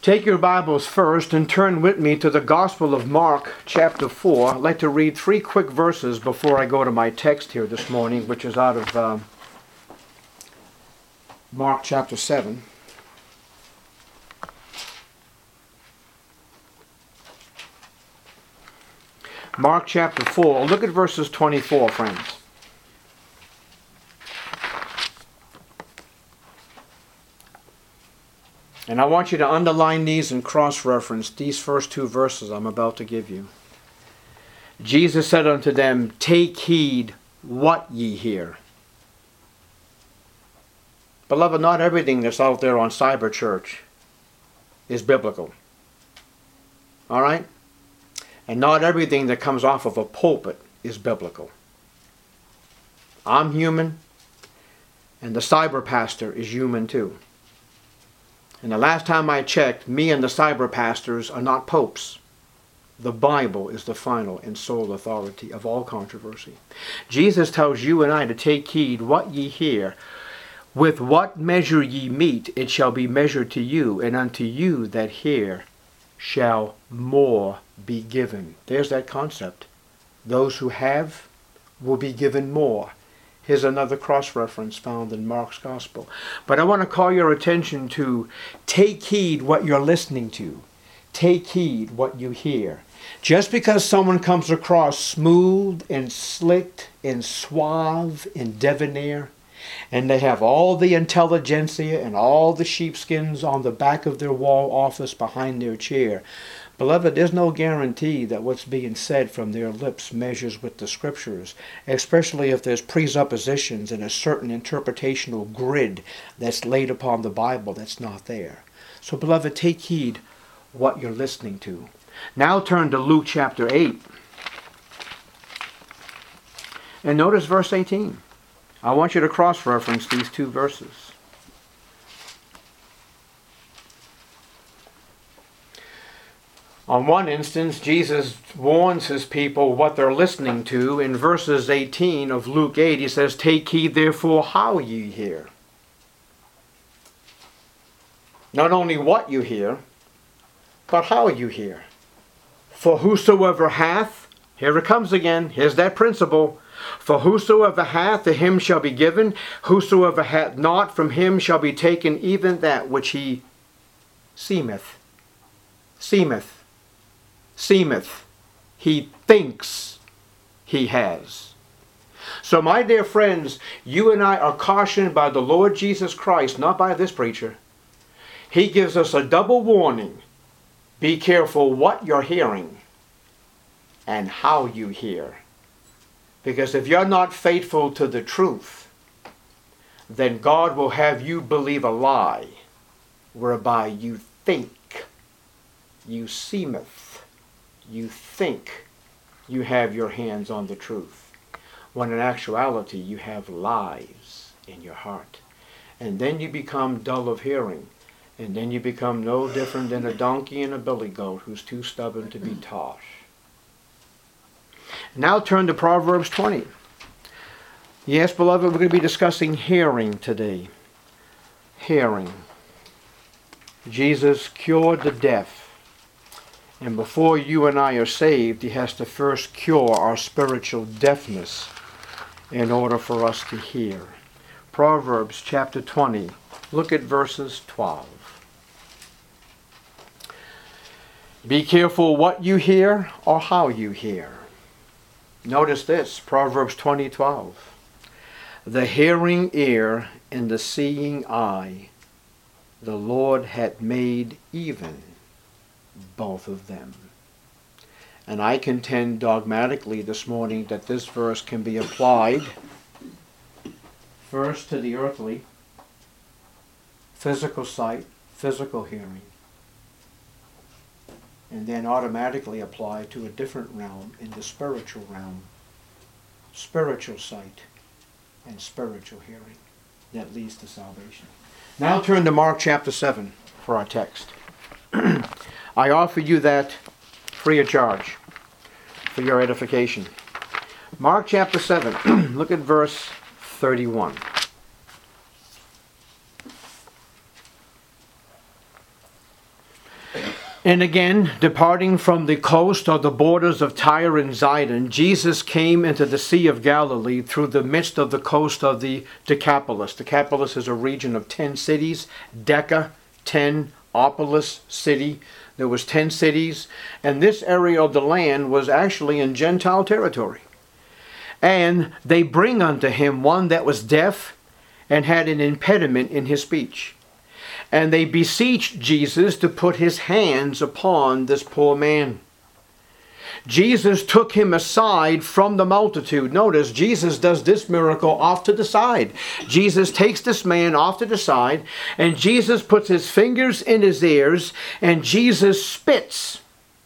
Take your Bibles first and turn with me to the Gospel of Mark, chapter 4. I'd like to read 3 quick verses before I go to my text here this morning, which is out of Mark chapter 7. Mark chapter 4. Look at verses 24, friends. And I want you to underline these and cross-reference these first 2 verses I'm about to give you. Jesus said unto them, "Take heed what ye hear." Beloved, not everything that's out there on Cyber Church is biblical. All right? And not everything that comes off of a pulpit is biblical. I'm human, and the cyber pastor is human too. And the last time I checked, me and the cyber pastors are not popes. The Bible is the final and sole authority of all controversy. Jesus tells you and I to take heed what ye hear. With what measure ye mete, it shall be measured to you, and unto you that hear shall more be given. There's that concept. Those who have will be given more. Here's another cross-reference found in Mark's Gospel. But I want to call your attention to take heed what you're listening to. Take heed what you hear. Just because someone comes across smooth and slick and suave and debonair, and they have all the intelligentsia and all the sheepskins on the back of their wall office behind their chair, beloved, there's no guarantee that what's being said from their lips measures with the Scriptures, especially if there's presuppositions and a certain interpretational grid that's laid upon the Bible that's not there. So, beloved, take heed what you're listening to. Now turn to Luke chapter 8. And notice verse 18. I want you to cross-reference these 2 verses. On one instance, Jesus warns his people what they're listening to. In verses 18 of Luke 8, he says, "Take heed therefore how ye hear." Not only what you hear, but how you hear. For whosoever hath, here it comes again, here's that principle. For whosoever hath, to him shall be given. Whosoever hath not, from him shall be taken even that which he seemeth. Seemeth. He thinks he has. So my dear friends, you and I are cautioned by the Lord Jesus Christ, not by this preacher. He gives us a double warning. Be careful what you're hearing and how you hear. Because if you're not faithful to the truth, then God will have you believe a lie whereby you think, you seemeth, you think you have your hands on the truth, when in actuality you have lies in your heart. And then you become dull of hearing, and then you become no different than a donkey and a billy goat who's too stubborn to be taught. Now turn to Proverbs 20. Yes, beloved, we're going to be discussing hearing today. Hearing. Jesus cured the deaf. And before you and I are saved, he has to first cure our spiritual deafness in order for us to hear. Proverbs chapter 20. Look at verses 12. Be careful what you hear or how you hear. Notice this, Proverbs 20:12. The hearing ear and the seeing eye, the Lord hath made even both of them. And I contend dogmatically this morning that this verse can be applied first to the earthly, physical sight, physical hearing, and then automatically apply to a different realm in the spiritual realm. Spiritual sight and spiritual hearing that leads to salvation. Now turn to Mark chapter 7 for our text. I offer you that free of charge for your edification. Mark chapter 7, look at verse 31. And again, departing from the coast or the borders of Tyre and Zidon, Jesus came into the Sea of Galilee through the midst of the coast of the Decapolis. Decapolis is a region of 10 cities. Deca, 10, Opolis, city. There was 10 cities. And this area of the land was actually in Gentile territory. And they bring unto him one that was deaf and had an impediment in his speech. And they beseeched Jesus to put his hands upon this poor man. Jesus took him aside from the multitude. Notice, Jesus does this miracle off to the side. Jesus takes this man off to the side, and Jesus puts his fingers in his ears, and Jesus spits.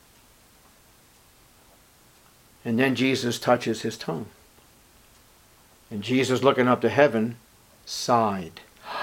And then Jesus touches his tongue. And Jesus, looking up to heaven, sighed.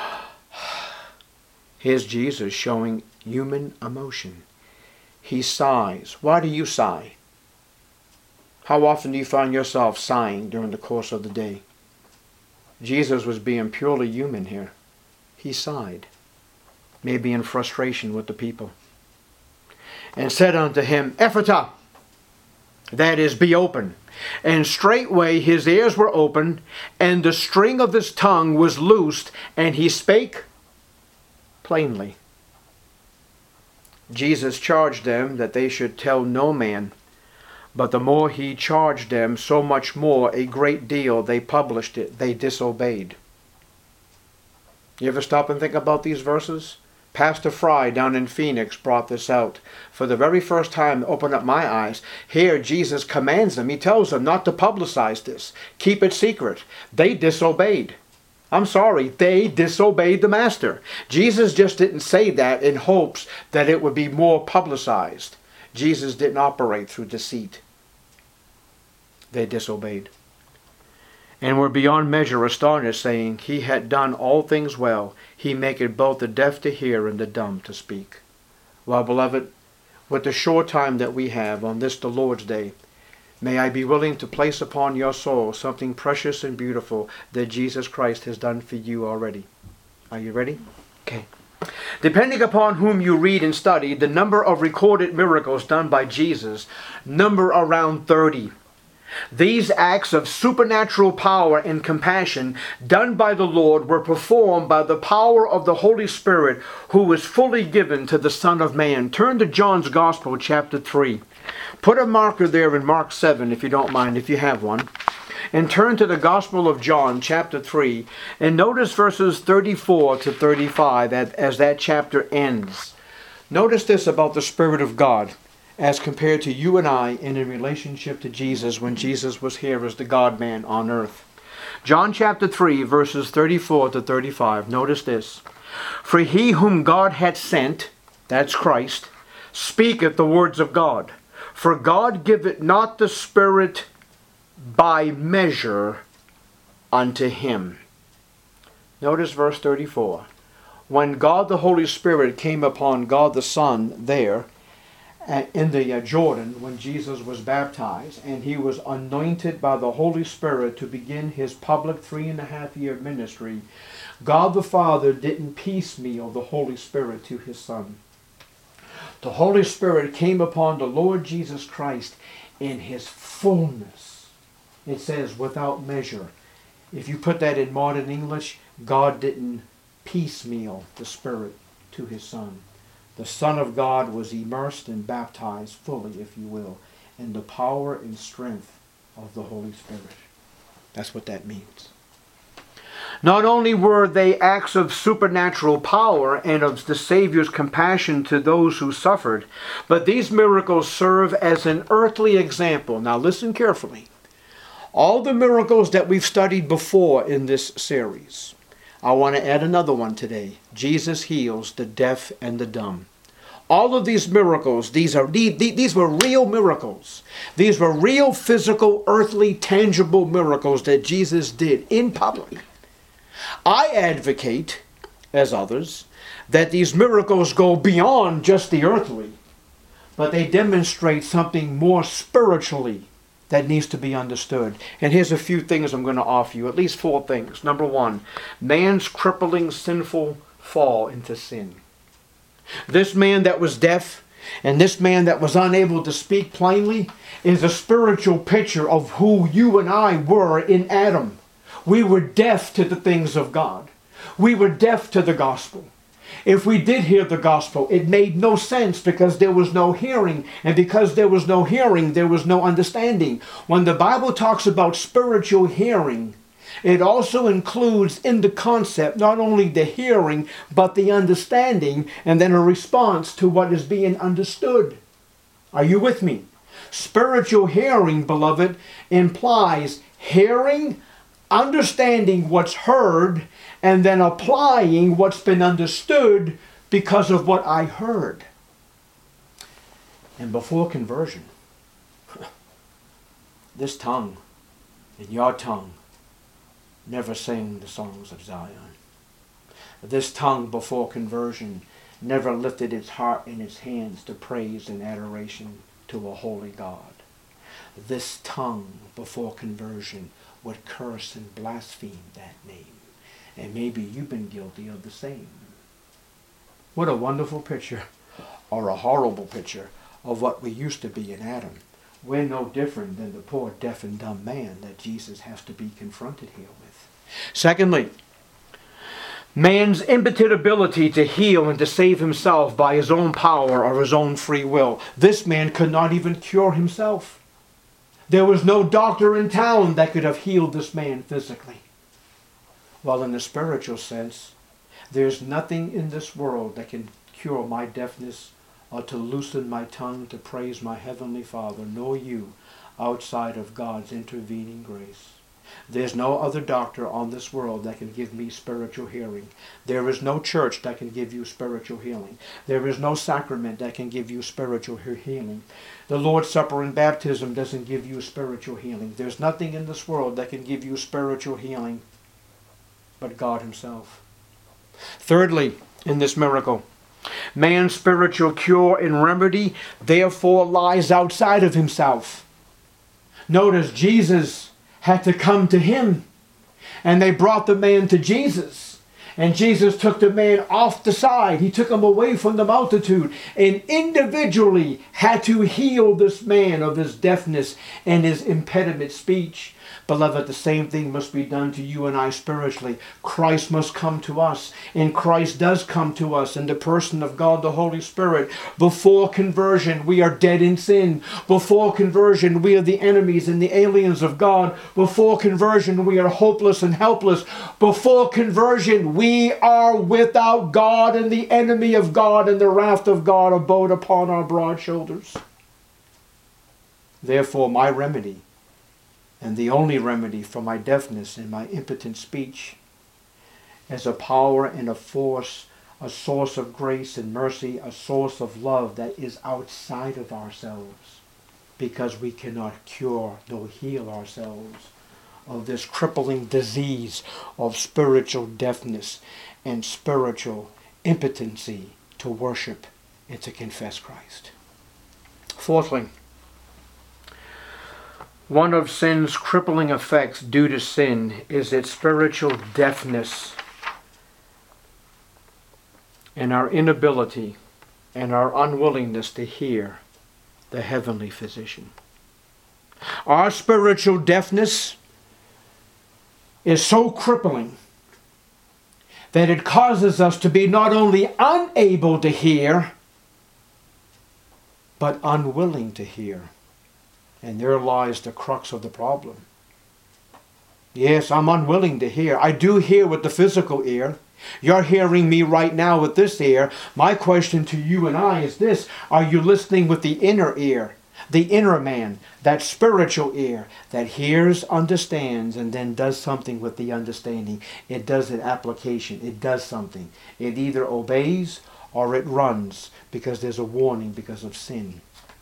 Here's Jesus showing human emotion. He sighs. Why do you sigh? How often do you find yourself sighing during the course of the day? Jesus was being purely human here. He sighed, maybe in frustration with the people. And said unto him, Ephphatha, that is, be open. And straightway his ears were opened, and the string of his tongue was loosed, and he spake plainly. Jesus charged them that they should tell no man, but the more he charged them, so much more a great deal they published it. They disobeyed. You ever stop and think about these verses? Pastor Fry down in Phoenix brought this out. For the very first time, opened up my eyes. Here Jesus commands them. He tells them not to publicize this. Keep it secret. They disobeyed. I'm sorry, they disobeyed the master. Jesus just didn't say that in hopes that it would be more publicized. Jesus didn't operate through deceit. They disobeyed. And were beyond measure astonished, saying, He had done all things well. He maketh both the deaf to hear and the dumb to speak. Well, beloved, with the short time that we have on this, the Lord's Day, may I be willing to place upon your soul something precious and beautiful that Jesus Christ has done for you already. Are you ready? Okay. Depending upon whom you read and study, the number of recorded miracles done by Jesus number around 30. These acts of supernatural power and compassion done by the Lord were performed by the power of the Holy Spirit, who was fully given to the Son of Man. Turn to John's Gospel, chapter 3. Put a marker there in Mark 7, if you don't mind, if you have one. And turn to the Gospel of John, chapter 3, and notice verses 34 to 35 as that chapter ends. Notice this about the Spirit of God as compared to you and I in a relationship to Jesus when Jesus was here as the God-man on earth. John chapter 3, verses 34 to 35. Notice this. For he whom God hath sent, that's Christ, speaketh the words of God. For God giveth not the Spirit by measure unto him. Notice verse 34. When God the Holy Spirit came upon God the Son there in the Jordan, when Jesus was baptized, and he was anointed by the Holy Spirit to begin his public 3.5-year ministry, God the Father didn't piecemeal the Holy Spirit to his Son. The Holy Spirit came upon the Lord Jesus Christ in his fullness. It says without measure. If you put that in modern English, God didn't piecemeal the Spirit to his Son. The Son of God was immersed and baptized fully, if you will, in the power and strength of the Holy Spirit. That's what that means. Not only were they acts of supernatural power and of the Savior's compassion to those who suffered, but these miracles serve as an earthly example. Now listen carefully. All the miracles that we've studied before in this series, I want to add another one today. Jesus heals the deaf and the dumb. All of these miracles, these were real miracles. These were real physical, earthly, tangible miracles that Jesus did in public. I advocate, as others, that these miracles go beyond just the earthly, but they demonstrate something more spiritually that needs to be understood. And here's a few things I'm going to offer you, at least 4 things. Number 1, man's crippling sinful fall into sin. This man that was deaf, And this man that was unable to speak plainly is a spiritual picture of who you and I were in Adam. We were deaf to the things of God. We were deaf to the gospel. If we did hear the gospel, it made no sense because there was no hearing. And because there was no hearing, there was no understanding. When the Bible talks about spiritual hearing, it also includes in the concept not only the hearing, but the understanding, and then a response to what is being understood. Are you with me? Spiritual hearing, beloved, implies hearing, understanding what's heard, and then applying what's been understood because of what I heard. And before conversion, this tongue and your tongue never sang the songs of Zion. This tongue before conversion never lifted its heart and its hands to praise and adoration to a holy God. This tongue before conversion would curse and blaspheme that name. And maybe you've been guilty of the same. What a wonderful picture, or a horrible picture, of what we used to be in Adam. We're no different than the poor deaf and dumb man that Jesus has to be confronted here with. Secondly, man's impotent ability to heal and to save himself by his own power or his own free will. This man could not even cure himself. There was no doctor in town that could have healed this man physically. Well, in the spiritual sense, there's nothing in this world that can cure my deafness or to loosen my tongue to praise my Heavenly Father, nor you, outside of God's intervening grace. There's no other doctor on this world that can give me spiritual hearing. There is no church that can give you spiritual healing. There is no sacrament that can give you spiritual healing. The Lord's Supper and baptism doesn't give you spiritual healing. There's nothing in this world that can give you spiritual healing but God Himself. Thirdly, in this miracle, man's spiritual cure and remedy therefore lies outside of himself. Notice Jesus had to come to him, and they brought the man to Jesus, and Jesus took the man off the side. He took him away from the multitude and individually had to heal this man of his deafness and his impediment speech. Beloved, the same thing must be done to you and I spiritually. Christ must come to us, and Christ does come to us in the person of God the Holy Spirit. Before conversion, we are dead in sin. Before conversion, we are the enemies and the aliens of God. Before conversion, we are hopeless and helpless. Before conversion, we are without God, and the enemy of God and the wrath of God abode upon our broad shoulders. Therefore, my remedy, and the only remedy for my deafness and my impotent speech, as a power and a force, a source of grace and mercy, a source of love that is outside of ourselves, because we cannot cure nor heal ourselves of this crippling disease of spiritual deafness and spiritual impotency to worship and to confess Christ. Fourthly, one of sin's crippling effects due to sin is its spiritual deafness and our inability and our unwillingness to hear the heavenly physician. Our spiritual deafness is so crippling that it causes us to be not only unable to hear, but unwilling to hear. And there lies the crux of the problem. Yes, I'm unwilling to hear. I do hear with the physical ear. You're hearing me right now with this ear. My question to you and I is this: are you listening with the inner ear, the inner man, that spiritual ear that hears, understands, and then does something with the understanding? It does an application. It does something. It either obeys or it runs because there's a warning because of sin.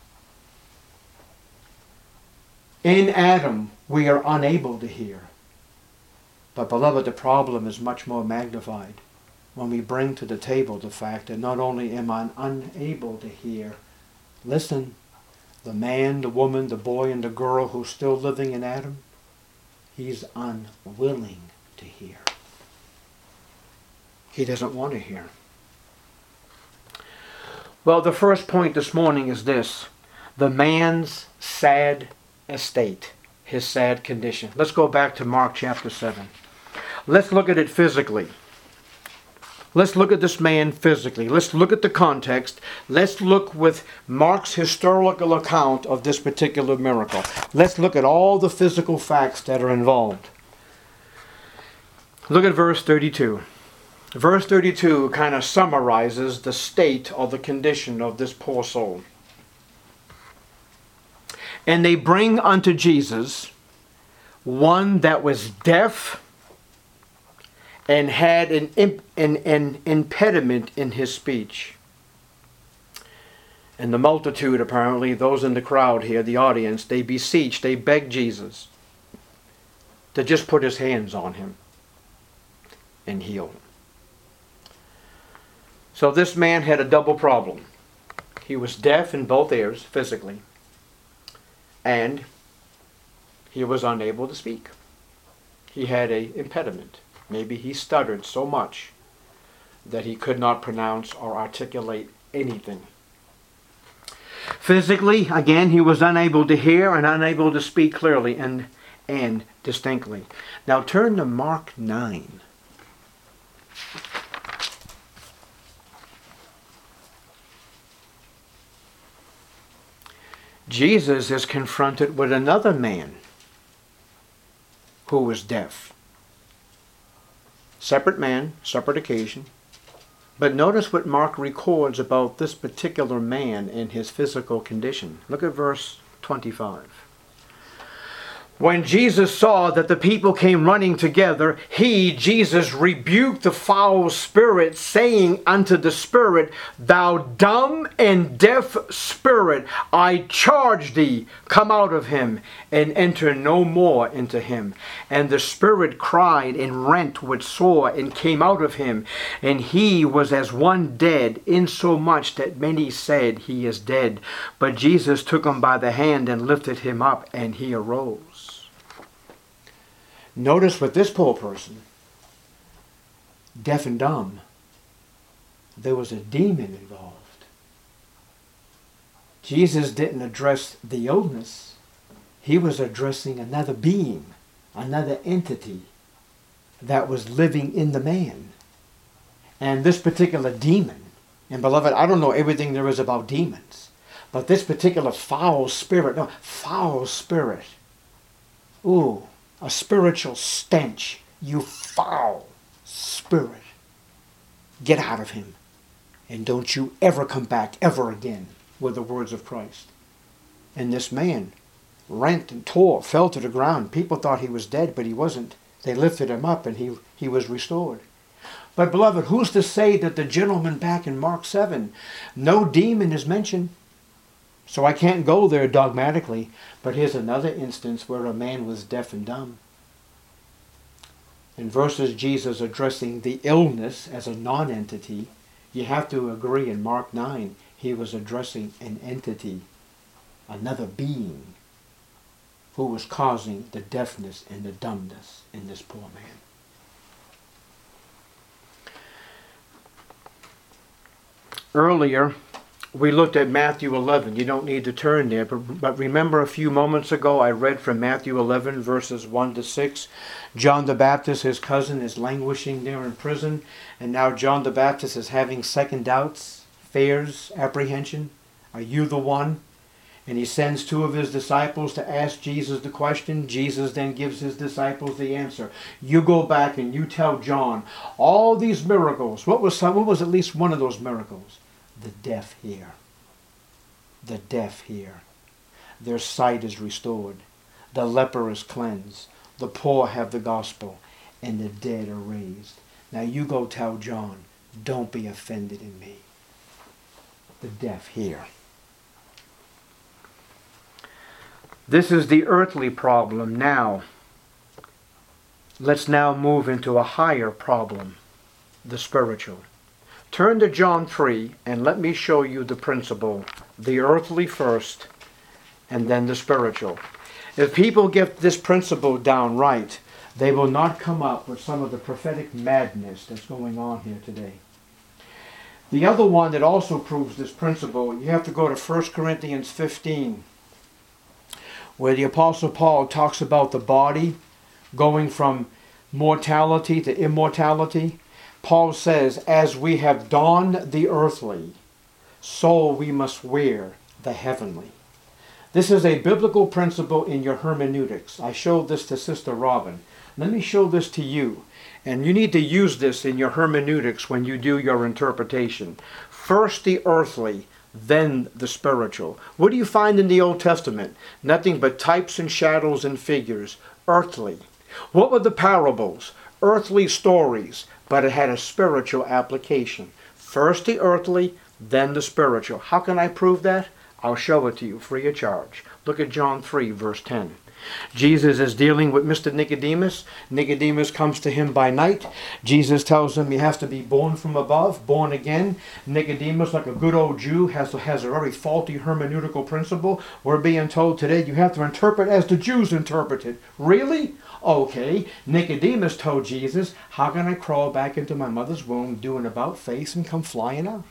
In Adam, we are unable to hear. But beloved, the problem is much more magnified when we bring to the table the fact that not only am I unable to hear, listen, the man, the woman, the boy, and the girl who's still living in Adam, he's unwilling to hear. He doesn't want to hear. Well, the first point this morning is this: the man's sad estate, his sad condition. Let's go back to Mark chapter 7. Let's look at it physically. Let's look at this man physically. Let's look at the context. Let's look with Mark's historical account of this particular miracle. Let's look at all the physical facts that are involved. Look at verse 32. Verse 32 kind of summarizes the state or the condition of this poor soul. And they bring unto Jesus one that was deaf and had an impediment in his speech. And the multitude, apparently, those in the crowd here, the audience, they beseech, they beg Jesus to just put his hands on him and heal him. So this man had a double problem. He was deaf in both ears, physically, and he was unable to speak. He had an impediment. Maybe he stuttered so much that he could not pronounce or articulate anything. Physically, again, he was unable to hear and unable to speak clearly and distinctly. Now turn to Mark 9. Jesus is confronted with another man who was deaf. Separate man, separate occasion. But notice what Mark records about this particular man and his physical condition. Look at verse 25. When Jesus saw that the people came running together, Jesus, rebuked the foul spirit, saying unto the spirit, Thou dumb and deaf spirit, I charge thee, come out of him, and enter no more into him. And the spirit cried and rent with sore, and came out of him. And he was as one dead, insomuch that many said, He is dead. But Jesus took him by the hand and lifted him up, and he arose. Notice with this poor person, deaf and dumb, there was a demon involved. Jesus didn't address the illness. He was addressing another being, another entity that was living in the man. And this particular demon, and beloved, I don't know everything there is about demons, but this particular foul spirit, ooh, a spiritual stench, you foul spirit. Get out of him. And don't you ever come back ever again, were the words of Christ. And this man rent and tore, fell to the ground. People thought he was dead, but he wasn't. They lifted him up and he was restored. But beloved, who's to say that the gentleman back in Mark 7, no demon is mentioned? So I can't go there dogmatically, but here's another instance where a man was deaf and dumb. And versus Jesus addressing the illness as a non-entity, you have to agree in Mark 9, he was addressing an entity, another being, who was causing the deafness and the dumbness in this poor man. Earlier, we looked at Matthew 11. You don't need to turn there, but remember a few moments ago I read from Matthew 11 verses 1 to 6. John the Baptist, his cousin, is languishing there in prison, and now John the Baptist is having second doubts, fears, apprehension. Are you the one? And he sends two of his disciples to ask Jesus the question. Jesus then gives his disciples the answer. You go back and you tell John all these miracles. What was at least one of those miracles? The deaf hear. The deaf hear. Their sight is restored. The leper is cleansed. The poor have the gospel. And the dead are raised. Now you go tell John, don't be offended in me. The deaf hear. This is the earthly problem now. Let's now move into a higher problem, the spiritual. Turn to John 3 and let me show you the principle, the earthly first and then the spiritual. If people get this principle down right, they will not come up with some of the prophetic madness that's going on here today. The other one that also proves this principle, you have to go to 1 Corinthians 15, where the Apostle Paul talks about the body going from mortality to immortality. Paul says, as we have donned the earthly, so we must wear the heavenly. This is a biblical principle in your hermeneutics. I showed this to Sister Robin. Let me show this to you. And you need to use this in your hermeneutics when you do your interpretation. First the earthly, then the spiritual. What do you find in the Old Testament? Nothing but types and shadows and figures. Earthly. What were the parables? Earthly stories, but it had a spiritual application. First the earthly, then the spiritual. How can I prove that? I'll show it to you free of charge. Look at John 3, verse 10. Jesus is dealing with Mr. Nicodemus. Nicodemus comes to him by night. Jesus tells him he has to be born from above, born again. Nicodemus, like a good old Jew, has a very faulty hermeneutical principle. We're being told today you have to interpret as the Jews interpreted. Really? Okay. Nicodemus told Jesus, how can I crawl back into my mother's womb, do an about face, and come flying out?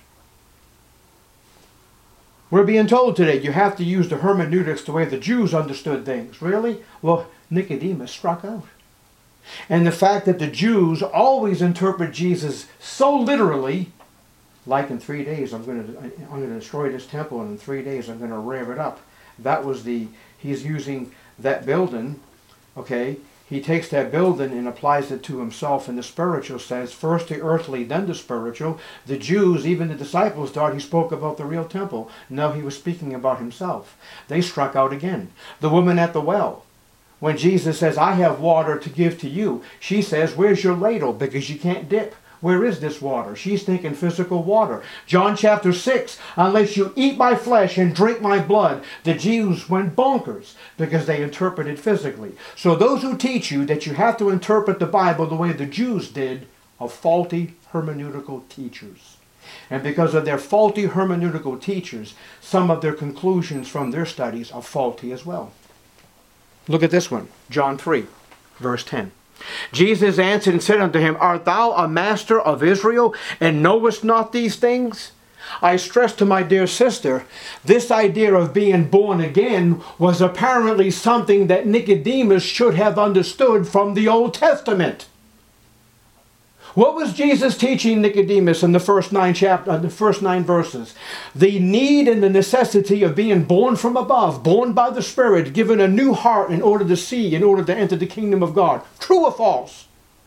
We're being told today you have to use the hermeneutics the way the Jews understood things. Really? Well, Nicodemus struck out. And the fact that the Jews always interpret Jesus so literally, like in 3 days I'm going to destroy this temple, and in 3 days I'm going to rear it up. That was he's using that building, okay? He takes that building and applies it to himself in the spiritual sense. First the earthly, then the spiritual. The Jews, even the disciples, thought he spoke about the real temple. No, he was speaking about himself. They struck out again. The woman at the well. When Jesus says, I have water to give to you, she says, where's your ladle? Because you can't dip. Where is this water? She's thinking physical water. John chapter 6, unless you eat my flesh and drink my blood, the Jews went bonkers because they interpreted physically. So those who teach you that you have to interpret the Bible the way the Jews did are faulty hermeneutical teachers. And because of their faulty hermeneutical teachers, some of their conclusions from their studies are faulty as well. Look at this one, John 3, verse 10. Jesus answered and said unto him, art thou a master of Israel, and knowest not these things? I stress to my dear sister, this idea of being born again was apparently something that Nicodemus should have understood from the Old Testament. What was Jesus teaching Nicodemus in the first 9 verses? The need and the necessity of being born from above, born by the Spirit, given a new heart in order to see, in order to enter the kingdom of God. True or false?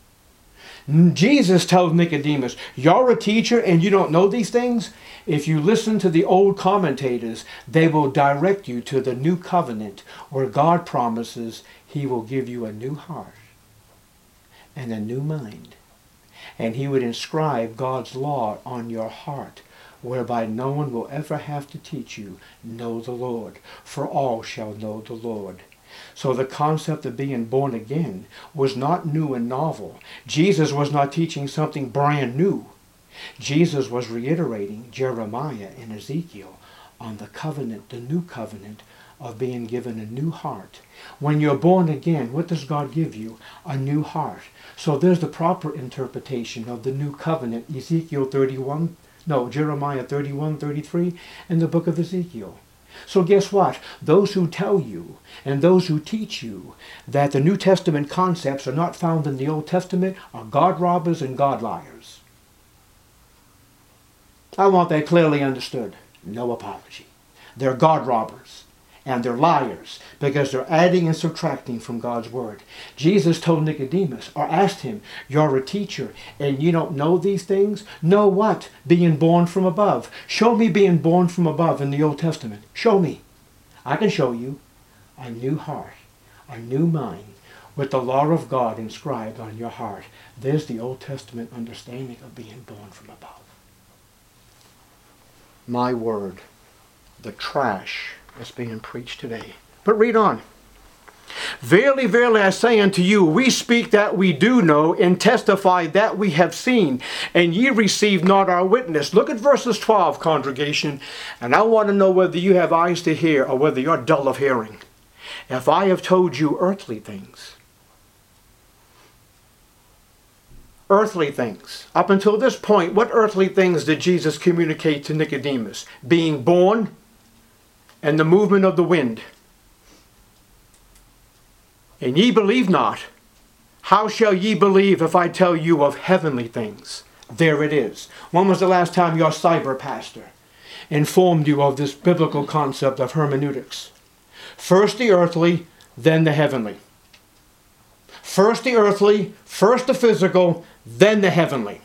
Jesus tells Nicodemus, you're a teacher and you don't know these things? If you listen to the old commentators, they will direct you to the new covenant where God promises he will give you a new heart and a new mind. And he would inscribe God's law on your heart, whereby no one will ever have to teach you, know the Lord, for all shall know the Lord. So the concept of being born again was not new and novel. Jesus was not teaching something brand new. Jesus was reiterating Jeremiah and Ezekiel on the covenant, the new covenant of being given a new heart. When you're born again, what does God give you? A new heart. So there's the proper interpretation of the new covenant, Jeremiah 31, 33, and the book of Ezekiel. So guess what? Those who tell you and those who teach you that the New Testament concepts are not found in the Old Testament are God robbers and God liars. I want that clearly understood. No apology. They're God robbers. And they're liars because they're adding and subtracting from God's word. Jesus told Nicodemus, or asked him, you're a teacher and you don't know these things? Know what? Being born from above. Show me being born from above in the Old Testament. Show me. I can show you a new heart, a new mind, with the law of God inscribed on your heart. There's the Old Testament understanding of being born from above. My word, the trash that's being preached today. But read on. Verily, verily, I say unto you, we speak that we do know, and testify that we have seen, and ye receive not our witness. Look at verses 12, congregation, and I want to know whether you have eyes to hear or whether you're dull of hearing. If I have told you earthly things, Earthly things. Up until this point, what earthly things did Jesus communicate to Nicodemus? Being born and the movement of the wind. And ye believe not. How shall ye believe if I tell you of heavenly things? There it is. When was the last time your cyber pastor informed you of this biblical concept of hermeneutics? First the earthly, then the heavenly. First the earthly, first the physical, then the heavenly.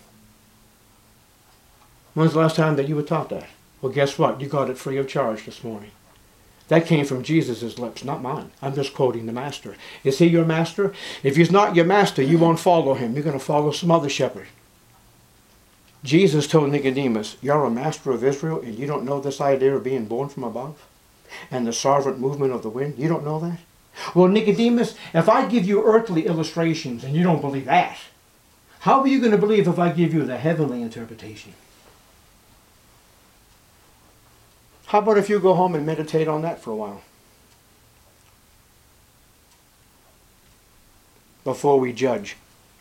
When's the last time that you were taught that? Well, guess what? You got it free of charge this morning. That came from Jesus' lips, not mine. I'm just quoting the master. Is he your master? If he's not your master, you won't follow him. You're going to follow some other shepherd. Jesus told Nicodemus, you're a master of Israel and you don't know this idea of being born from above? And the sovereign movement of the wind? You don't know that? Well, Nicodemus, if I give you earthly illustrations and you don't believe that, how are you going to believe if I give you the heavenly interpretation? How about if you go home and meditate on that for a while? Before we judge.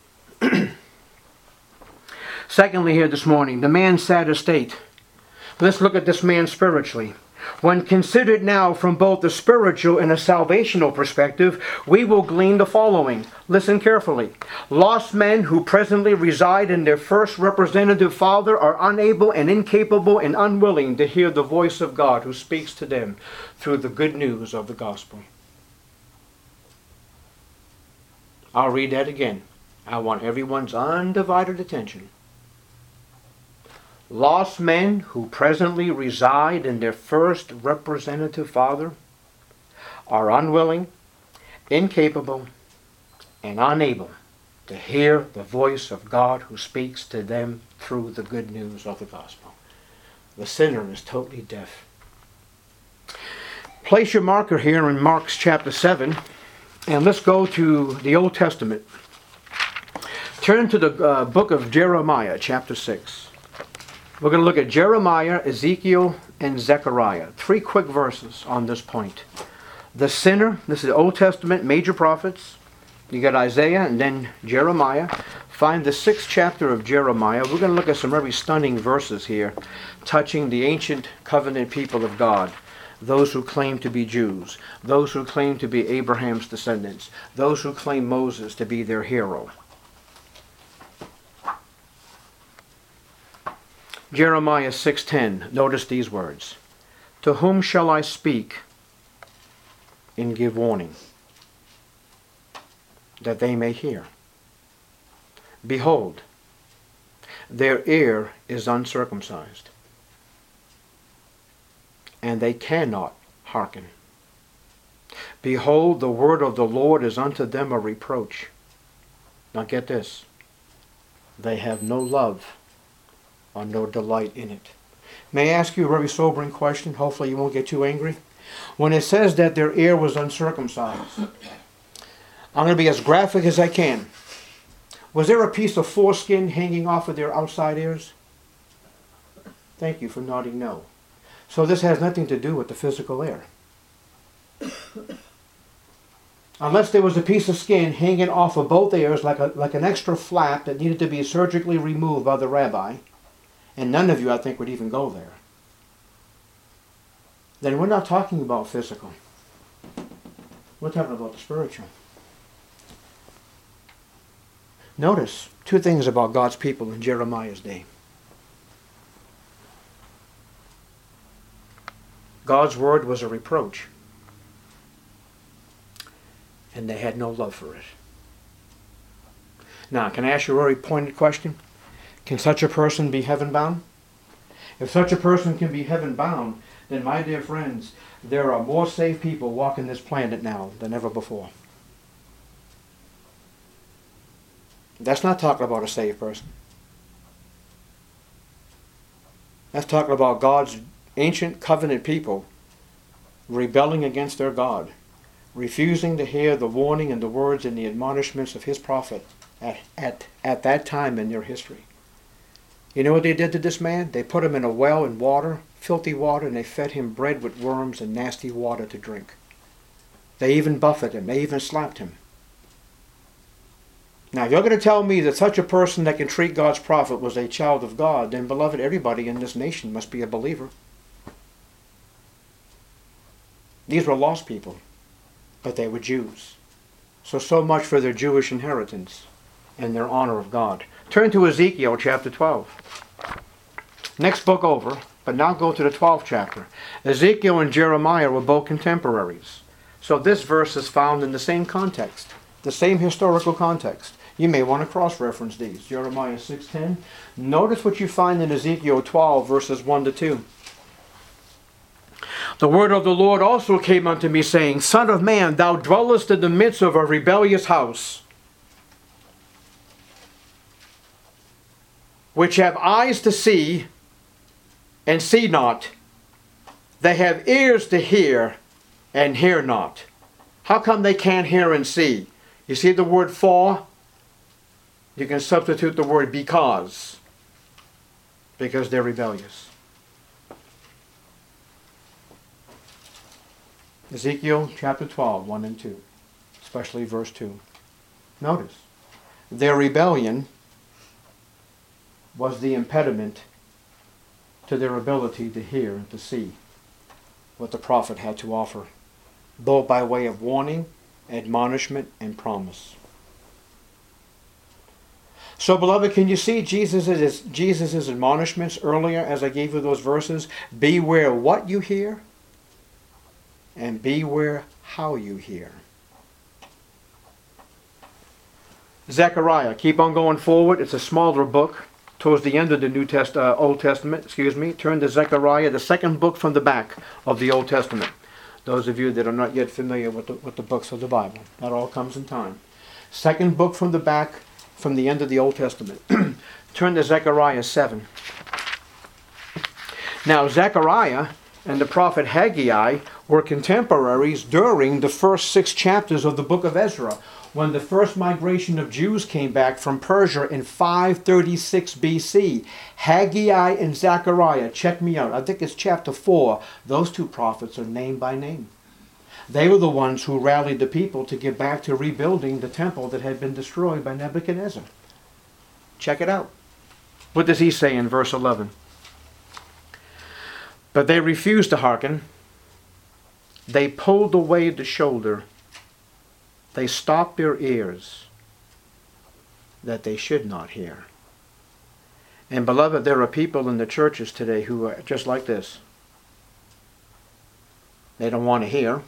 Secondly, here this morning, the man's sad estate. Let's look at this man spiritually. When considered now from both the spiritual and a salvational perspective, we will glean the following. Listen carefully. Lost men who presently reside in their first representative father are unable and incapable and unwilling to hear the voice of God who speaks to them through the good news of the gospel. I'll read that again. I want everyone's undivided attention. Lost men who presently reside in their first representative father are unwilling, incapable, and unable to hear the voice of God who speaks to them through the good news of the gospel. The sinner is totally deaf. Place your marker here in Mark chapter 7, and let's go to the Old Testament. Turn to the book of Jeremiah, chapter 6. We're going to look at Jeremiah, Ezekiel, and Zechariah. 3 quick verses on this point. The sinner, this is the Old Testament, major prophets. You got Isaiah and then Jeremiah. Find the 6th chapter of Jeremiah. We're going to look at some very stunning verses here, touching the ancient covenant people of God. Those who claim to be Jews. Those who claim to be Abraham's descendants. Those who claim Moses to be their hero. Jeremiah 6:10, notice these words. To whom shall I speak and give warning, that they may hear? Behold, their ear is uncircumcised, and they cannot hearken. Behold, the word of the Lord is unto them a reproach. Now get this. They have no love or no delight in it. May I ask you a very sobering question? Hopefully you won't get too angry. When it says that their ear was uncircumcised, I'm going to be as graphic as I can. Was there a piece of foreskin hanging off of their outside ears? Thank you for nodding no. So this has nothing to do with the physical ear. Unless there was a piece of skin hanging off of both ears like an extra flap that needed to be surgically removed by the rabbi, and none of you, I think, would even go there, then we're not talking about physical. We're talking about the spiritual. Notice 2 things about God's people in Jeremiah's day. God's word was a reproach, and they had no love for it. Now, can I ask you a very pointed question? Can such a person be heaven-bound? If such a person can be heaven-bound, then, my dear friends, there are more saved people walking this planet now than ever before. That's not talking about a saved person. That's talking about God's ancient covenant people rebelling against their God, refusing to hear the warning and the words and the admonishments of his prophet at that time in their history. You know what they did to this man? They put him in a well in water, filthy water, and they fed him bread with worms and nasty water to drink. They even buffeted him. They even slapped him. Now, if you're going to tell me that such a person that can treat God's prophet was a child of God, then, beloved, everybody in this nation must be a believer. These were lost people, but they were Jews. So much for their Jewish inheritance and their honor of God. Turn to Ezekiel chapter 12. Next book over, but now go to the 12th chapter. Ezekiel and Jeremiah were both contemporaries. So this verse is found in the same context, the same historical context. You may want to cross-reference these. Jeremiah 6:10. Notice what you find in Ezekiel 12, verses 1 to 2. The word of the Lord also came unto me, saying, Son of man, thou dwellest in the midst of a rebellious house, which have eyes to see, and see not. They have ears to hear, and hear not. How come they can't hear and see? You see the word for? You can substitute the word because they're rebellious. Ezekiel chapter 12, 1 and 2, especially verse 2. Notice, their rebellion was the impediment to their ability to hear and to see what the prophet had to offer, both by way of warning, admonishment, and promise. So, beloved, can you see Jesus' admonishments earlier as I gave you those verses? Beware what you hear, and beware how you hear. Zechariah, keep on going forward. It's a smaller book towards the end of the Old Testament. Turn to Zechariah, the second book from the back of the Old Testament. Those of you that are not yet familiar with the books of the Bible. That all comes in time. Second book from the back, from the end of the Old Testament. Turn to Zechariah 7. Now, Zechariah and the prophet Haggai were contemporaries during the first 6 chapters of the book of Ezra, when the first migration of Jews came back from Persia in 536 BC. Haggai and Zechariah, check me out, I think it's chapter 4. Those 2 prophets are named by name. They were the ones who rallied the people to get back to rebuilding the temple that had been destroyed by Nebuchadnezzar. Check it out. What does he say in verse 11? But they refused to hearken. They pulled away the shoulder. They stopped their ears, that they should not hear. And beloved, there are people in the churches today who are just like this. They don't want to hear.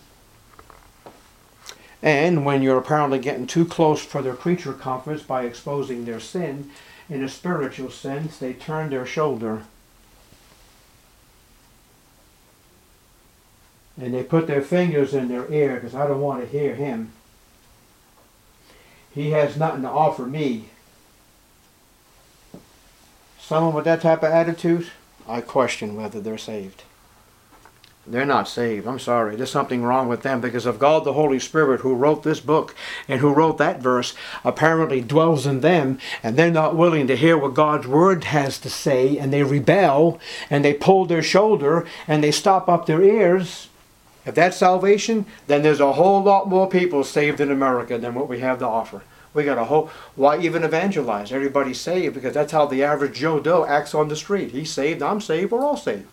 And when you're apparently getting too close for their preacher conference by exposing their sin, in a spiritual sense, they turn their shoulder and they put their fingers in their ear because I don't want to hear him. He has nothing to offer me. Someone with that type of attitude, I question whether they're saved. They're not saved. I'm sorry. There's something wrong with them, because if God the Holy Spirit, who wrote this book and who wrote that verse, apparently dwells in them, and they're not willing to hear what God's word has to say, and they rebel, and they pull their shoulder, and they stop up their ears, if that's salvation, then there's a whole lot more people saved in America than what we have to offer. We got a whole, why even evangelize? Everybody's saved, because that's how the average Joe Doe acts on the street. He's saved, I'm saved, we're all saved.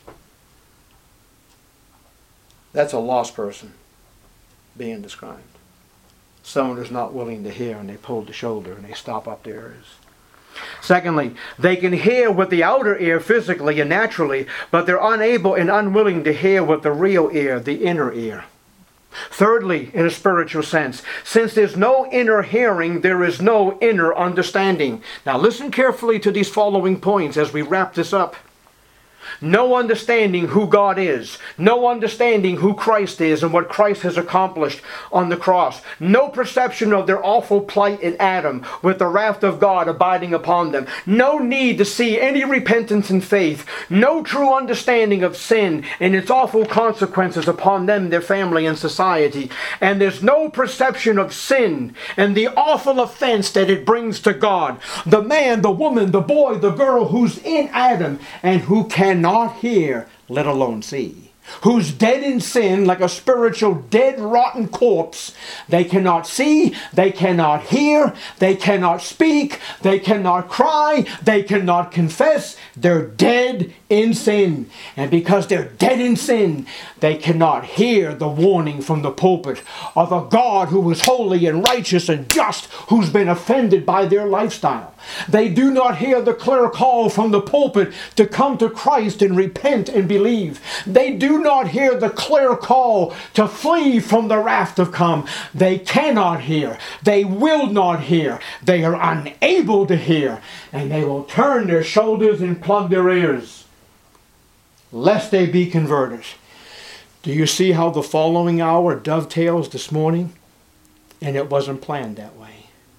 That's a lost person being described. Someone who's not willing to hear, and they pull the shoulder and they stop up their ears. Secondly, they can hear with the outer ear physically and naturally, but they're unable and unwilling to hear with the real ear, the inner ear. Thirdly, in a spiritual sense, since there's no inner hearing, there is no inner understanding. Now listen carefully to these following points as we wrap this up. No understanding who God is. No understanding who Christ is and what Christ has accomplished on the cross. No perception of their awful plight in Adam with the wrath of God abiding upon them. No need to see any repentance and faith. No true understanding of sin and its awful consequences upon them, their family, and society. And there's no perception of sin and the awful offense that it brings to God. The man, the woman, the boy, the girl who's in Adam and who cannot hear, let alone see. who's dead in sin, like a spiritual dead, rotten corpse. They cannot see, they cannot hear, they cannot speak, they cannot cry, they cannot confess. They're dead in sin. And because they're dead in sin, they cannot hear the warning from the pulpit of a God who is holy and righteous and just, who's been offended by their lifestyle. They do not hear the clear call from the pulpit to come to Christ and repent and believe. They do not hear the clear call to flee from the wrath to come. They cannot hear. They will not hear. They are unable to hear. And they will turn their shoulders and plug their ears, lest they be converted. Do you see how the following hour dovetails this morning? And it wasn't planned that way.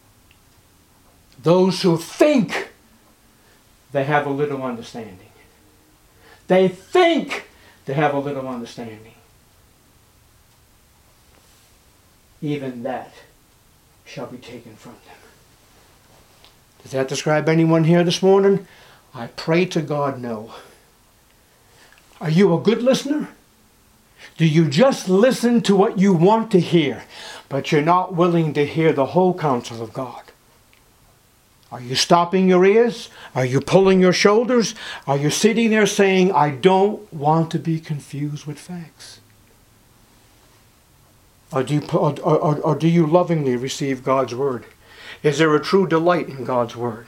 Those who think they have a little understanding. They think they have a little understanding. Even that shall be taken from them. Does that describe anyone here this morning? I pray to God, no. Are you a good listener? Do you just listen to what you want to hear, but you're not willing to hear the whole counsel of God? Are you stopping your ears? Are you pulling your shoulders? Are you sitting there saying, I don't want to be confused with facts? Or do you lovingly receive God's word? Is there a true delight in God's word?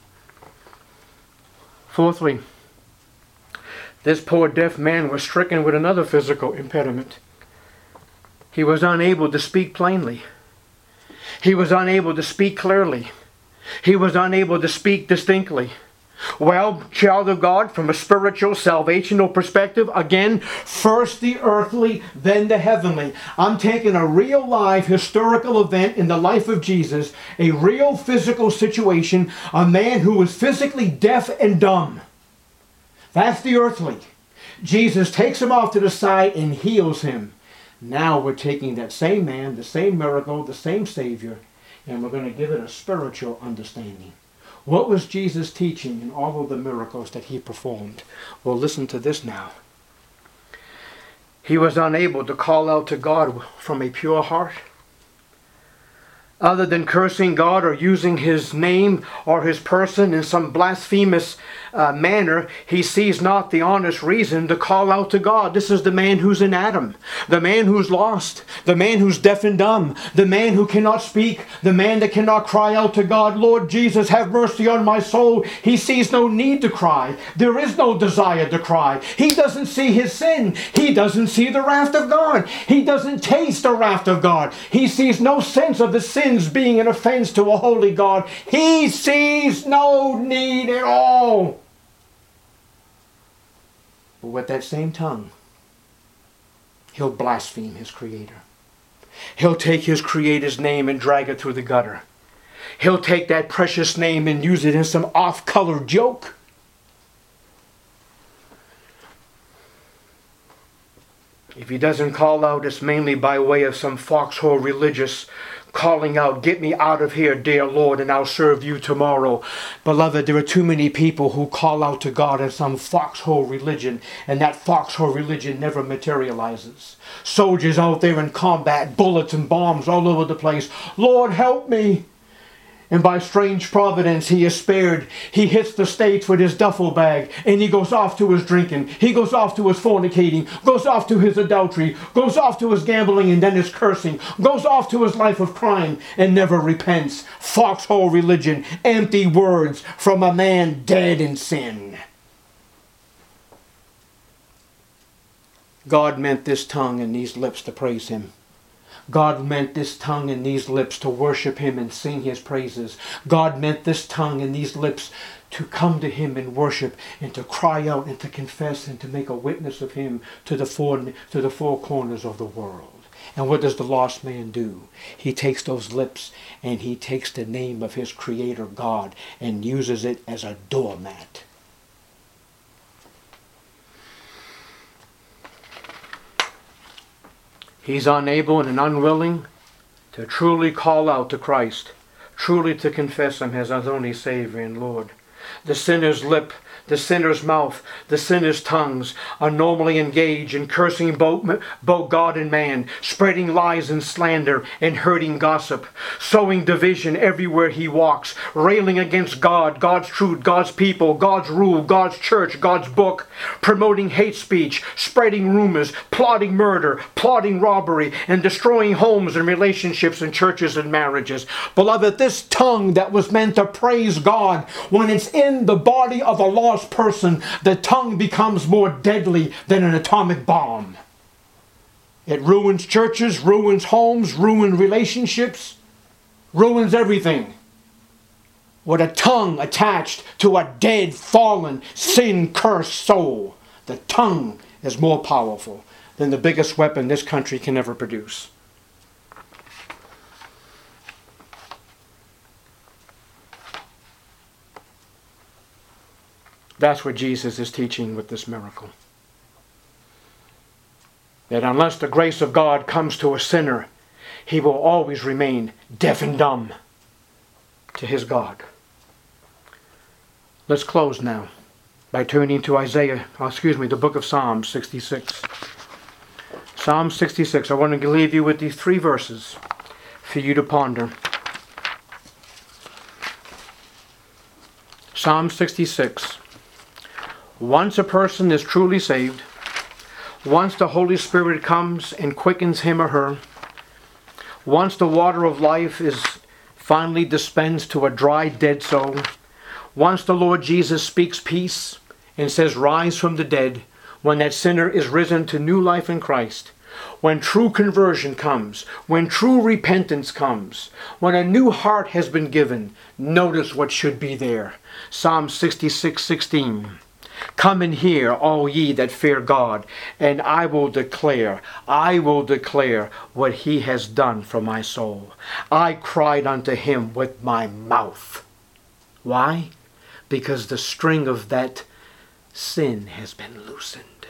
Fourthly, this poor deaf man was stricken with another physical impediment. He was unable to speak plainly. He was unable to speak clearly. He was unable to speak distinctly. Well, child of God, from a spiritual, salvational perspective, again, first the earthly, then the heavenly. I'm taking a real live historical event in the life of Jesus, a real physical situation, a man who was physically deaf and dumb. That's the earthly. Jesus takes him off to the side and heals him. Now we're taking that same man, the same miracle, the same Savior, and we're going to give it a spiritual understanding. What was Jesus teaching in all of the miracles that he performed? Well, listen to this now. He was unable to call out to God from a pure heart. Other than cursing God or using his name or his person in some blasphemous manner, he sees not the honest reason to call out to God. This is the man who's in Adam, the man who's lost, the man who's deaf and dumb, the man who cannot speak, the man that cannot cry out to God, Lord Jesus, have mercy on my soul. He sees no need to cry. There is no desire to cry. He doesn't see his sin. He doesn't see the wrath of God. He doesn't taste the wrath of God. He sees no sense of the sins being an offense to a holy God. He sees no need at all. But with that same tongue, he'll blaspheme his Creator. He'll take his Creator's name and drag it through the gutter. He'll take that precious name and use it in some off-color joke. If he doesn't call out, it's mainly by way of some foxhole religious calling out, get me out of here, dear Lord, and I'll serve you tomorrow. Beloved, there are too many people who call out to God in some foxhole religion, and that foxhole religion never materializes. Soldiers out there in combat, bullets and bombs all over the place. Lord, help me. And by strange providence, he is spared. He hits the States with his duffel bag, and he goes off to his drinking. He goes off to his fornicating, goes off to his adultery, goes off to his gambling and then his cursing, goes off to his life of crime and never repents. Foxhole religion, empty words from a man dead in sin. God meant this tongue and these lips to praise him. God meant this tongue and these lips to worship him and sing his praises. God meant this tongue and these lips to come to him and worship and to cry out and to confess and to make a witness of him to the four corners of the world. And what does the lost man do? He takes those lips and he takes the name of his Creator God and uses it as a doormat. He's unable and unwilling to truly call out to Christ, truly to confess him as his only Savior and Lord. The sinner's lip the sinner's mouth, the sinner's tongues are normally engaged in cursing both God and man, spreading lies and slander and hurting gossip, sowing division everywhere he walks, railing against God, God's truth, God's people, God's rule, God's church, God's book, promoting hate speech, spreading rumors, plotting murder, plotting robbery, and destroying homes and relationships and churches and marriages. Beloved, this tongue that was meant to praise God, when it's in the body of a lost person, the tongue becomes more deadly than an atomic bomb. It ruins churches, ruins homes, ruins relationships, ruins everything. With a tongue attached to a dead, fallen, sin-cursed soul, the tongue is more powerful than the biggest weapon this country can ever produce. That's what Jesus is teaching with this miracle. That unless the grace of God comes to a sinner, he will always remain deaf and dumb to his God. Let's close now by turning to the book of Psalms 66. Psalm 66. I want to leave you with these 3 verses for you to ponder. Psalm 66. Once a person is truly saved, once the Holy Spirit comes and quickens him or her, once the water of life is finally dispensed to a dry, dead soul, once the Lord Jesus speaks peace and says, "Rise from the dead," when that sinner is risen to new life in Christ, when true conversion comes, when true repentance comes, when a new heart has been given, notice what should be there. Psalm 66:16. Come and hear, all ye that fear God, and I will declare what he has done for my soul. I cried unto him with my mouth. Why? Because the string of that sin has been loosened.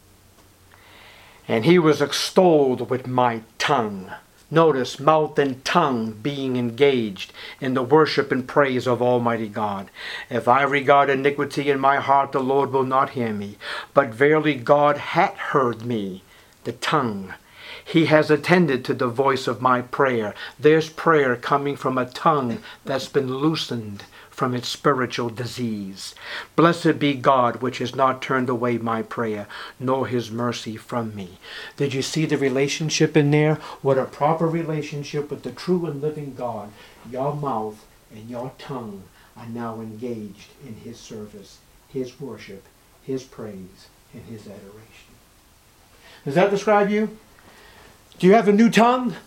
And he was extolled with my tongue. Notice mouth and tongue being engaged in the worship and praise of Almighty God. If I regard iniquity in my heart, the Lord will not hear me. But verily God hath heard me, the tongue. He has attended to the voice of my prayer. There's prayer coming from a tongue that's been loosened from its spiritual disease. Blessed be God, which has not turned away my prayer, nor his mercy from me. Did you see the relationship in there? What a proper relationship with the true and living God. Your mouth and your tongue are now engaged in his service, his worship, his praise, and his adoration. Does that describe you? Do you have a new tongue?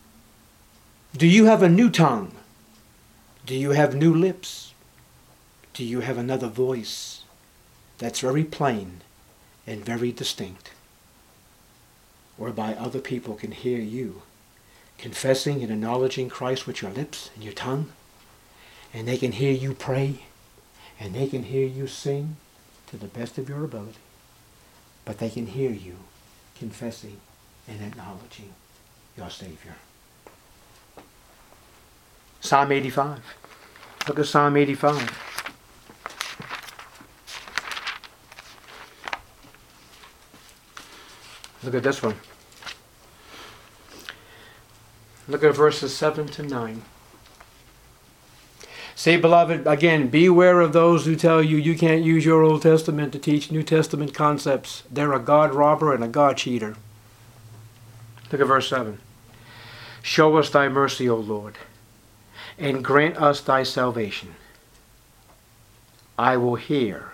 Do you have a new tongue? Do you have new lips? Do you have another voice that's very plain and very distinct, whereby other people can hear you confessing and acknowledging Christ with your lips and your tongue, and they can hear you pray, and they can hear you sing to the best of your ability, but they can hear you confessing and acknowledging your Savior. Psalm 85. Look at Psalm 85. Look at this one. Look at verses 7 to 9. Say, beloved, again, beware of those who tell you you can't use your Old Testament to teach New Testament concepts. They're a God robber and a God cheater. Look at verse 7. Show us thy mercy, O Lord, and grant us thy salvation. I will hear.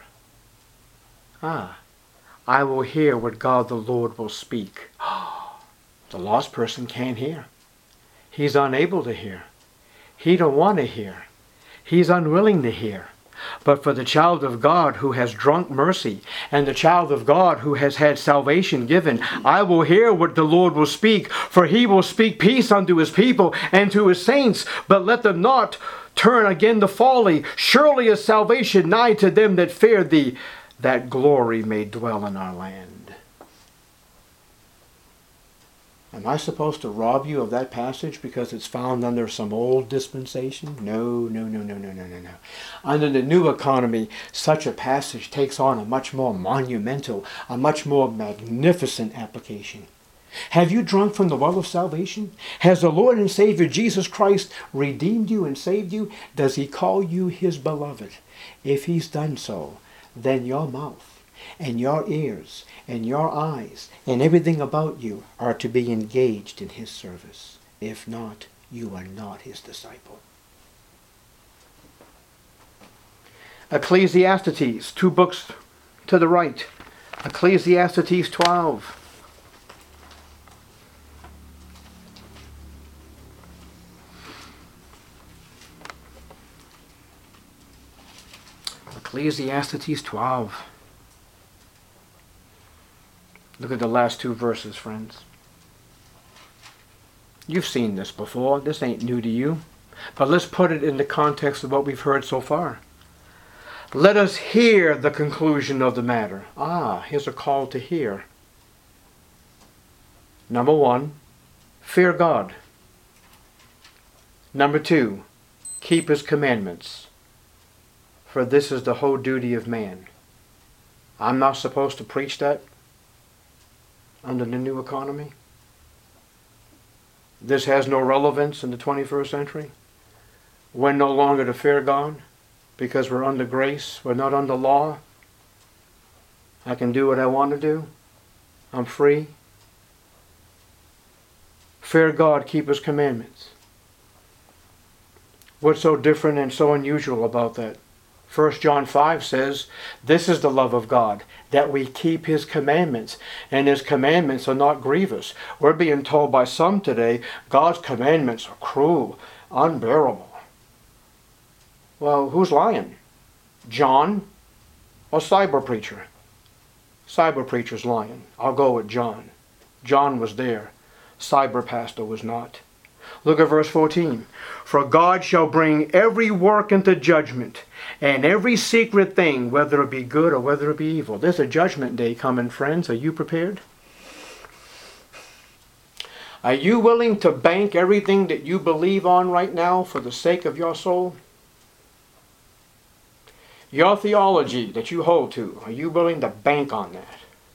I will hear what God the Lord will speak. The lost person can't hear. He's unable to hear. He don't want to hear. He's unwilling to hear. But for the child of God who has drunk mercy, and the child of God who has had salvation given, I will hear what the Lord will speak, for he will speak peace unto his people and to his saints, but let them not turn again to folly. Surely is salvation nigh to them that fear thee, that glory may dwell in our land. Am I supposed to rob you of that passage because it's found under some old dispensation? No, no, no, no, no, no, no, no. Under the new economy, such a passage takes on a much more monumental, a much more magnificent application. Have you drunk from the well of salvation? Has the Lord and Savior Jesus Christ redeemed you and saved you? Does he call you his beloved? If he's done so, then your mouth and your ears and your eyes and everything about you are to be engaged in his service. If not, you are not his disciple. Ecclesiastes, 2 books to the right. Ecclesiastes 12. Ecclesiastes 12. Look at the last 2 verses, friends. You've seen this before. This ain't new to you. But let's put it in the context of what we've heard so far. Let us hear the conclusion of the matter. Here's a call to hear. Number 1, fear God. Number 2, keep his commandments. For this is the whole duty of man. I'm not supposed to preach that under the new economy. This has no relevance in the 21st century. We're no longer to fear God because we're under grace. We're not under law. I can do what I want to do. I'm free. Fear God, keep his commandments. What's so different and so unusual about that? 1 John 5 says, this is the love of God, that we keep his commandments, and his commandments are not grievous. We're being told by some today, God's commandments are cruel, unbearable. Well, who's lying? John or Cyber Preacher? Cyber Preacher's lying. I'll go with John. John was there. Cyber Pastor was not. Look at verse 14. For God shall bring every work into judgment, and every secret thing, whether it be good or whether it be evil. There's a judgment day coming, friends. Are you prepared? Are you willing to bank everything that you believe on right now for the sake of your soul? Your theology that you hold to, are you willing to bank on that?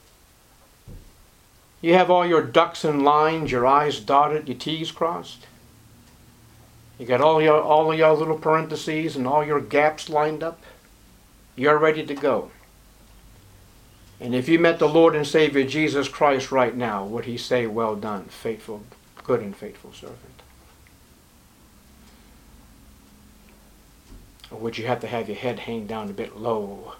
You have all your ducks in lines, your I's dotted, your T's crossed. You got all of your little parentheses and all your gaps lined up. You're ready to go. And if you met the Lord and Savior Jesus Christ right now, would he say, well done, faithful, good and faithful servant? Or would you have to have your head hang down a bit low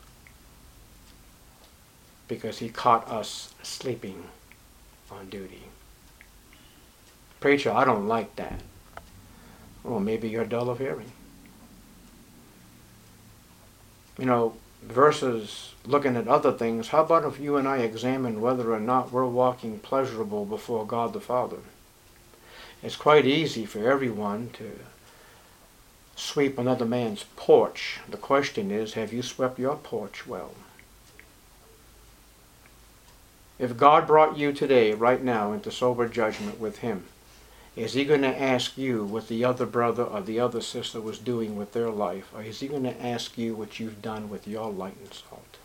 because he caught us sleeping on duty? Preacher, I don't like that. Well, maybe you're dull of hearing. You know, versus looking at other things, how about if you and I examine whether or not we're walking pleasurable before God the Father? It's quite easy for everyone to sweep another man's porch. The question is, have you swept your porch well? If God brought you today, right now, into sober judgment with him, is he going to ask you what the other brother or the other sister was doing with their life? Or is he going to ask you what you've done with your light and salt?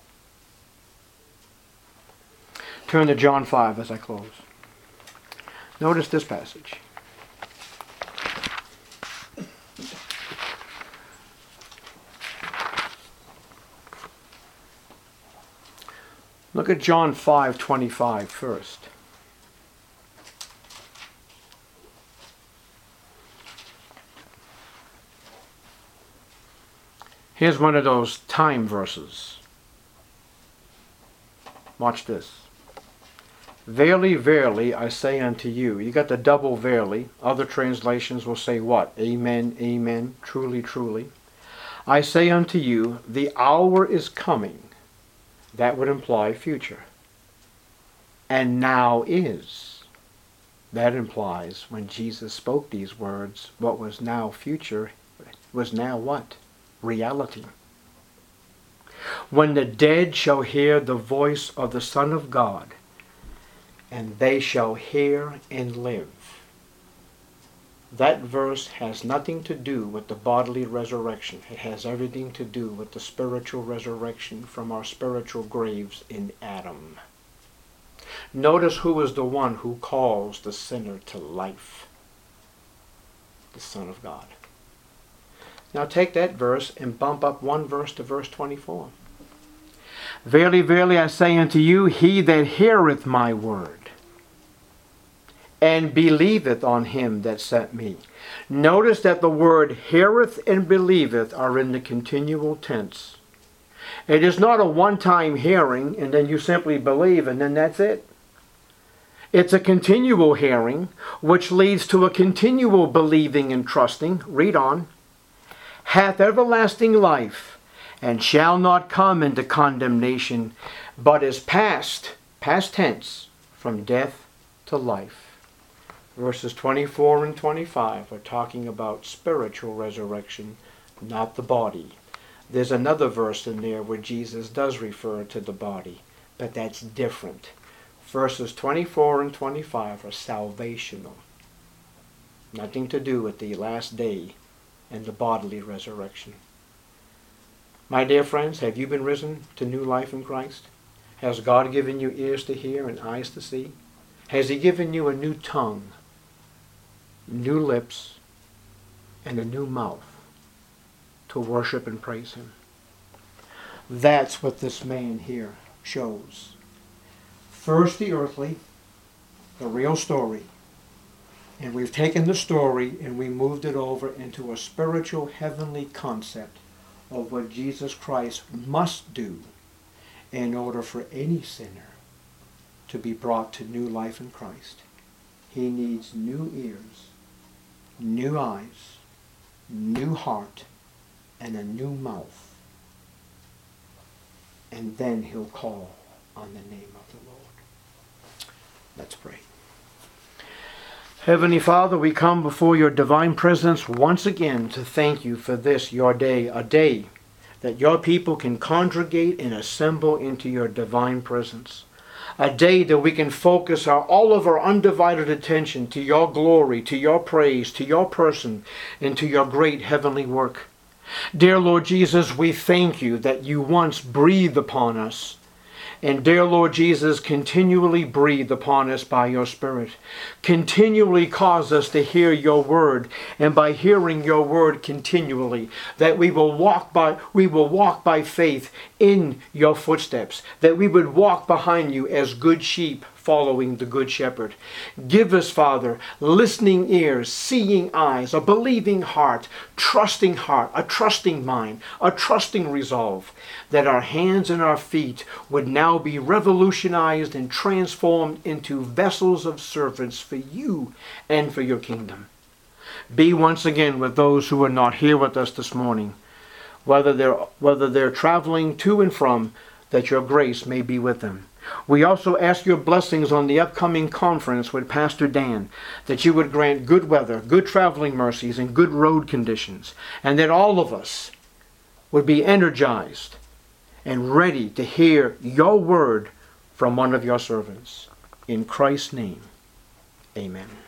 Turn to John 5 as I close. Notice this passage. Look at John 5:25 first. Here's one of those time verses. Watch this. Verily, verily, I say unto you. You got the double verily. Other translations will say what? Amen, amen. Truly, truly. I say unto you, the hour is coming. That would imply future. And now is. That implies when Jesus spoke these words, what was now future was now what? Reality. When the dead shall hear the voice of the Son of God, and they shall hear and live. That verse has nothing to do with the bodily resurrection. It has everything to do with the spiritual resurrection from our spiritual graves in Adam. Notice who is the one who calls the sinner to life. The Son of God. Now take that verse and bump up one verse to verse 24. Verily, verily, I say unto you, he that heareth my word, and believeth on him that sent me. Notice that the word heareth and believeth are in the continual tense. It is not a one-time hearing and then you simply believe and then that's it. It's a continual hearing which leads to a continual believing and trusting. Read on. Hath everlasting life, and shall not come into condemnation, but is past tense, from death to life. Verses 24 and 25 are talking about spiritual resurrection, not the body. There's another verse in there where Jesus does refer to the body, but that's different. Verses 24 and 25 are salvational. Nothing to do with the last day and the bodily resurrection. My dear friends, have you been risen to new life in Christ? Has God given you ears to hear and eyes to see? Has He given you a new tongue, new lips, and a new mouth to worship and praise Him? That's what this man here shows. First the earthly, the real story. And we've taken the story and we moved it over into a spiritual heavenly concept of what Jesus Christ must do in order for any sinner to be brought to new life in Christ. He needs new ears, new eyes, new heart, and a new mouth. And then He'll call on the name of the Lord. Let's pray. Heavenly Father, we come before your divine presence once again to thank you for this, your day, a day that your people can congregate and assemble into your divine presence. A day that we can focus all of our undivided attention to your glory, to your praise, to your person, and to your great heavenly work. Dear Lord Jesus, we thank you that you once breathed upon us. And dear Lord Jesus, continually breathe upon us by your Spirit. Continually cause us to hear your word. And by hearing your word continually, that we will walk by faith in your footsteps. That we would walk behind you as good sheep following the Good Shepherd. Give us, Father, listening ears, seeing eyes, a believing heart, a trusting mind, a trusting resolve, that our hands and our feet would now be revolutionized and transformed into vessels of servants for you and for your kingdom. Be once again with those who are not here with us this morning, whether they're traveling to and from, that your grace may be with them. We also ask your blessings on the upcoming conference with Pastor Dan, that you would grant good weather, good traveling mercies, and good road conditions, and that all of us would be energized and ready to hear your word from one of your servants. In Christ's name, amen.